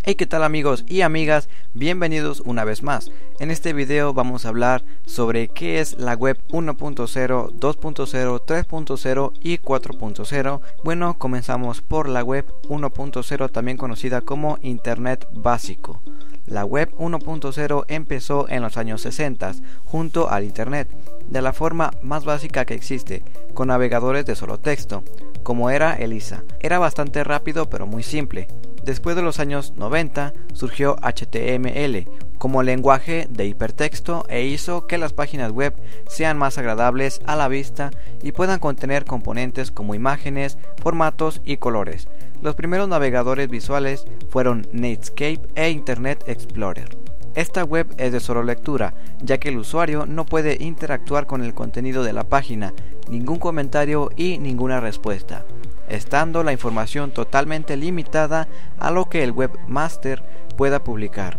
Hey, ¿qué tal amigos y amigas? Bienvenidos una vez más. En este video vamos a hablar sobre qué es la web 1.0, 2.0, 3.0 y 4.0. Bueno, comenzamos por la web 1.0, también conocida como Internet básico. La web 1.0 empezó en los años 60 junto al Internet, de la forma más básica que existe, con navegadores de solo texto, como era ELIZA. Era bastante rápido pero muy simple. Después de los años 90 surgió HTML como lenguaje de hipertexto e hizo que las páginas web sean más agradables a la vista y puedan contener componentes como imágenes, formatos y colores. Los primeros navegadores visuales fueron Netscape e Internet Explorer. Esta web es de solo lectura, ya que el usuario no puede interactuar con el contenido de la página, ningún comentario y ninguna respuesta, estando la información totalmente limitada a lo que el webmaster pueda publicar,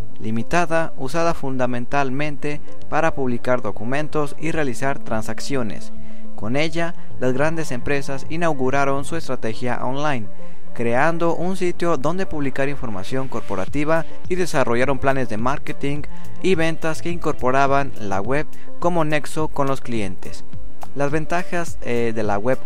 usada fundamentalmente para publicar documentos y realizar transacciones. Con ella, las grandes empresas inauguraron su estrategia online, creando un sitio donde publicar información corporativa y desarrollaron planes de marketing y ventas que incorporaban la web como nexo con los clientes. Las ventajas de la web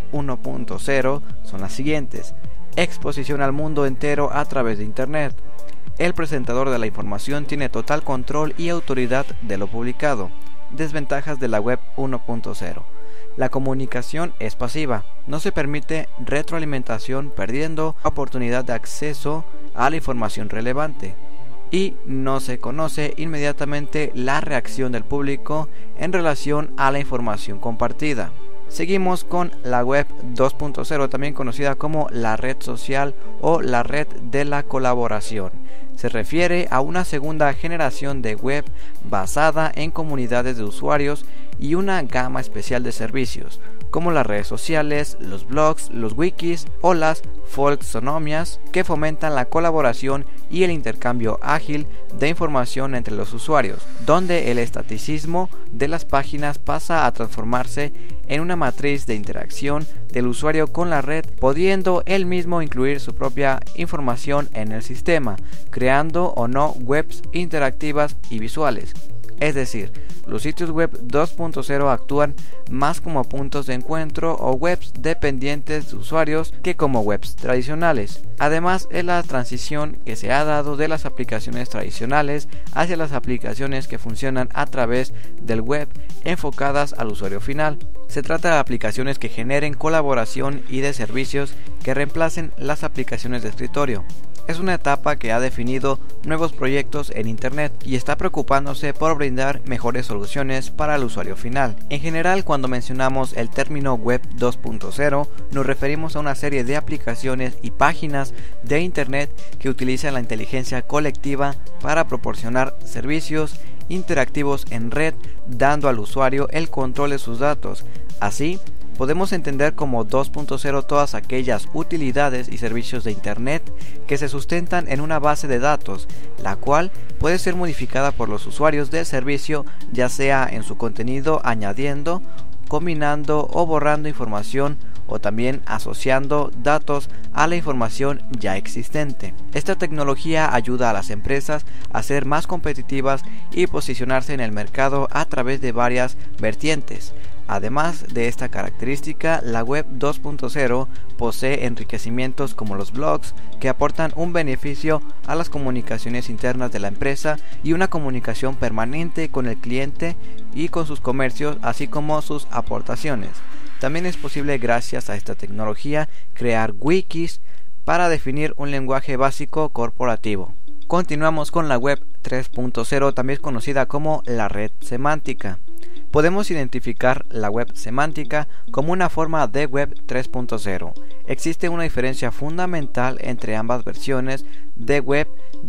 1.0 son las siguientes: exposición al mundo entero a través de Internet. El presentador de la información tiene total control y autoridad de lo publicado. Desventajas de la web 1.0. La comunicación es pasiva, no se permite retroalimentación, perdiendo oportunidad de acceso a la información relevante, y no se conoce inmediatamente la reacción del público en relación a la información compartida. Seguimos con la web 2.0, también conocida como la red social o la red de la colaboración. Se refiere a una segunda generación de web basada en comunidades de usuarios y una gama especial de servicios, como las redes sociales, los blogs, los wikis o las folksonomias, que fomentan la colaboración y el intercambio ágil de información entre los usuarios, donde el estaticismo de las páginas pasa a transformarse en una matriz de interacción del usuario con la red, pudiendo él mismo incluir su propia información en el sistema, creando o no webs interactivas y visuales. Es decir, los sitios web 2.0 actúan más como puntos de encuentro o webs dependientes de usuarios que como webs tradicionales. Además, es la transición que se ha dado de las aplicaciones tradicionales hacia las aplicaciones que funcionan a través del web enfocadas al usuario final. Se trata de aplicaciones que generen colaboración y de servicios que reemplacen las aplicaciones de escritorio. Es una etapa que ha definido nuevos proyectos en Internet y está preocupándose por brindar mejores soluciones para el usuario final. En general, cuando mencionamos el término web 2.0, nos referimos a una serie de aplicaciones y páginas de Internet que utilizan la inteligencia colectiva para proporcionar servicios interactivos en red, dando al usuario el control de sus datos. Así, podemos entender como 2.0 todas aquellas utilidades y servicios de Internet que se sustentan en una base de datos, la cual puede ser modificada por los usuarios del servicio, ya sea en su contenido añadiendo, combinando o borrando información, o también asociando datos a la información ya existente. Esta tecnología ayuda a las empresas a ser más competitivas y posicionarse en el mercado a través de varias vertientes. Además de esta característica, la web 2.0 posee enriquecimientos como los blogs, que aportan un beneficio a las comunicaciones internas de la empresa y una comunicación permanente con el cliente y con sus comercios, así como sus aportaciones. También es posible, gracias a esta tecnología, crear wikis para definir un lenguaje básico corporativo. Continuamos con la web 3.0, también conocida como la red semántica. Podemos identificar la web semántica como una forma de web 3.0. Existe una diferencia fundamental entre ambas versiones de web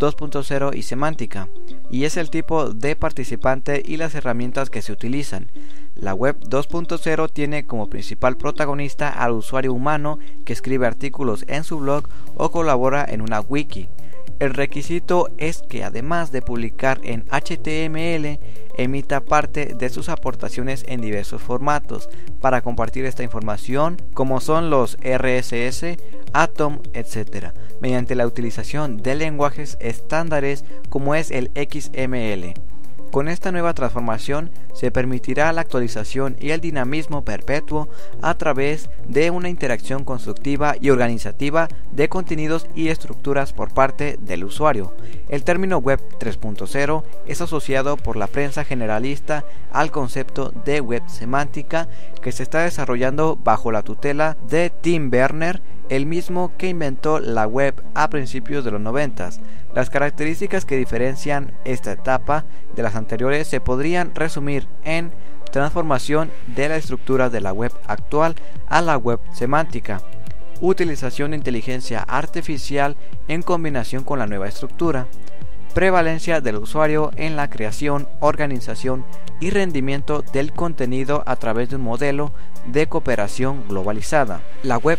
2.0 y semántica, y es el tipo de participante y las herramientas que se utilizan. La web 2.0 tiene como principal protagonista al usuario humano que escribe artículos en su blog o colabora en una wiki. El requisito es que, además de publicar en HTML, emita parte de sus aportaciones en diversos formatos para compartir esta información, como son los RSS, Atom, etc., mediante la utilización de lenguajes estándares como es el XML. Con esta nueva transformación se permitirá la actualización y el dinamismo perpetuo a través de una interacción constructiva y organizativa de contenidos y estructuras por parte del usuario. El término Web 3.0 es asociado por la prensa generalista al concepto de web semántica que se está desarrollando bajo la tutela de Tim Berners, el mismo que inventó la web a principios de los 90. Las características que diferencian esta etapa de las anteriores se podrían resumir en transformación de la estructura de la web actual a la web semántica, utilización de inteligencia artificial en combinación con la nueva estructura, prevalencia del usuario en la creación, organización y rendimiento del contenido a través de un modelo de cooperación globalizada. La web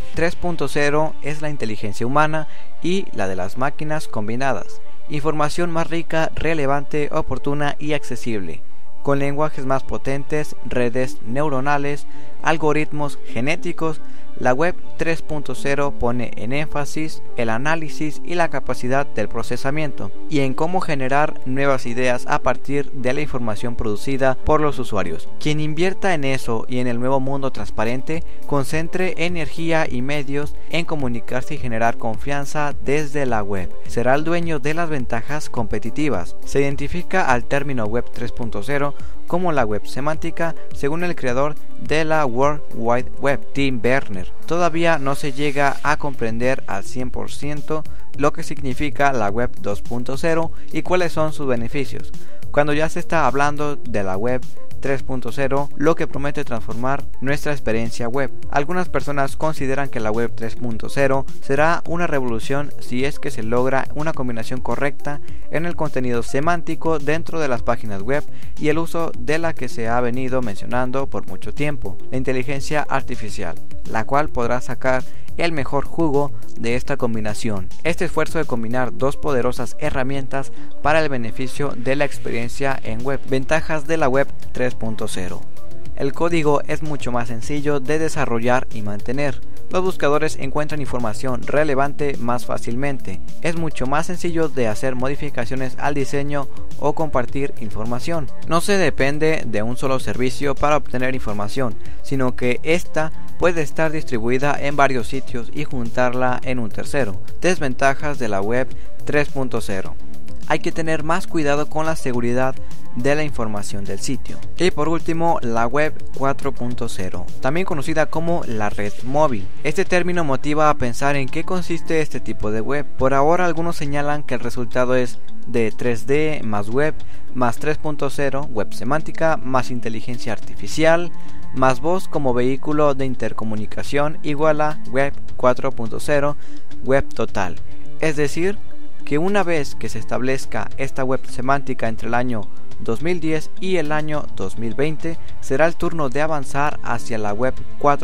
3.0 es la inteligencia humana y la de las máquinas combinadas, información más rica, relevante, oportuna y accesible, con lenguajes más potentes, redes neuronales, algoritmos genéticos. La web 3.0 pone en énfasis el análisis y la capacidad del procesamiento y en cómo generar nuevas ideas a partir de la información producida por los usuarios. Quien invierta en eso y en el nuevo mundo transparente, concentre energía y medios en comunicarse y generar confianza desde la web, será el dueño de las ventajas competitivas. Se identifica al término web 3.0 como la web semántica según el creador de la World Wide Web, Tim Berners. Todavía no se llega a comprender al 100% lo que significa la web 2.0 y cuáles son sus beneficios, cuando ya se está hablando de la web 3.0, lo que promete transformar nuestra experiencia web. Algunas personas consideran que la web 3.0 será una revolución si es que se logra una combinación correcta en el contenido semántico dentro de las páginas web y el uso de la que se ha venido mencionando por mucho tiempo, la inteligencia artificial, la cual podrá sacar el mejor jugo de esta combinación. Este esfuerzo de combinar dos poderosas herramientas para el beneficio de la experiencia en web. Ventajas de la web 3.0. El código es mucho más sencillo de desarrollar y mantener. Los buscadores encuentran información relevante más fácilmente. Es mucho más sencillo de hacer modificaciones al diseño o compartir información. No se depende de un solo servicio para obtener información, sino que esta puede estar distribuida en varios sitios y juntarla en un tercero. Desventajas de la web 3.0. Hay que tener más cuidado con la seguridad de la información del sitio. Y por último, la web 4.0, también conocida como la red móvil. Este término motiva a pensar en qué consiste este tipo de web. Por ahora algunos señalan que el resultado es de 3D más web más 3.0, web semántica más inteligencia artificial más voz como vehículo de intercomunicación igual a web 4.0, web total. Es decir, que una vez que se establezca esta web semántica entre el año 2010 y el año 2020, será el turno de avanzar hacia la web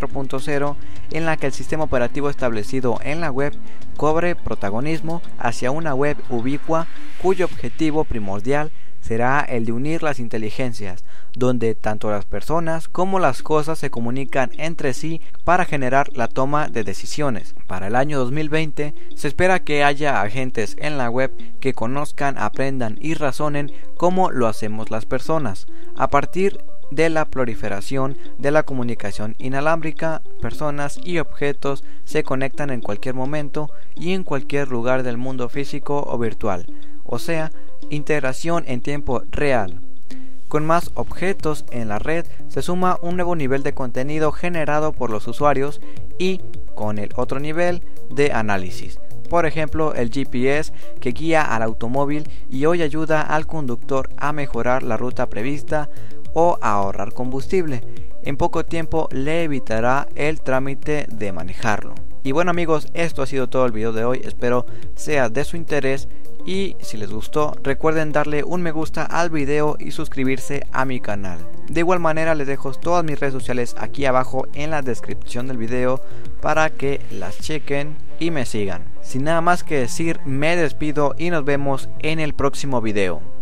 4.0, en la que el sistema operativo establecido en la web cobre protagonismo hacia una web ubicua cuyo objetivo primordial será el de unir las inteligencias, donde tanto las personas como las cosas se comunican entre sí para generar la toma de decisiones. Para el año 2020 se espera que haya agentes en la web que conozcan, aprendan y razonen como lo hacemos las personas. A partir de la proliferación de la comunicación inalámbrica, personas y objetos se conectan en cualquier momento y en cualquier lugar del mundo físico o virtual, o sea, integración en tiempo real. Con más objetos en la red se suma un nuevo nivel de contenido generado por los usuarios y con el otro nivel de análisis. Por ejemplo, el GPS que guía al automóvil y hoy ayuda al conductor a mejorar la ruta prevista o a ahorrar combustible. En poco tiempo le evitará el trámite de manejarlo. Y bueno amigos, esto ha sido todo el video de hoy, espero sea de su interés y si les gustó recuerden darle un me gusta al video y suscribirse a mi canal. De igual manera les dejo todas mis redes sociales aquí abajo en la descripción del video para que las chequen y me sigan. Sin nada más que decir, me despido y nos vemos en el próximo video.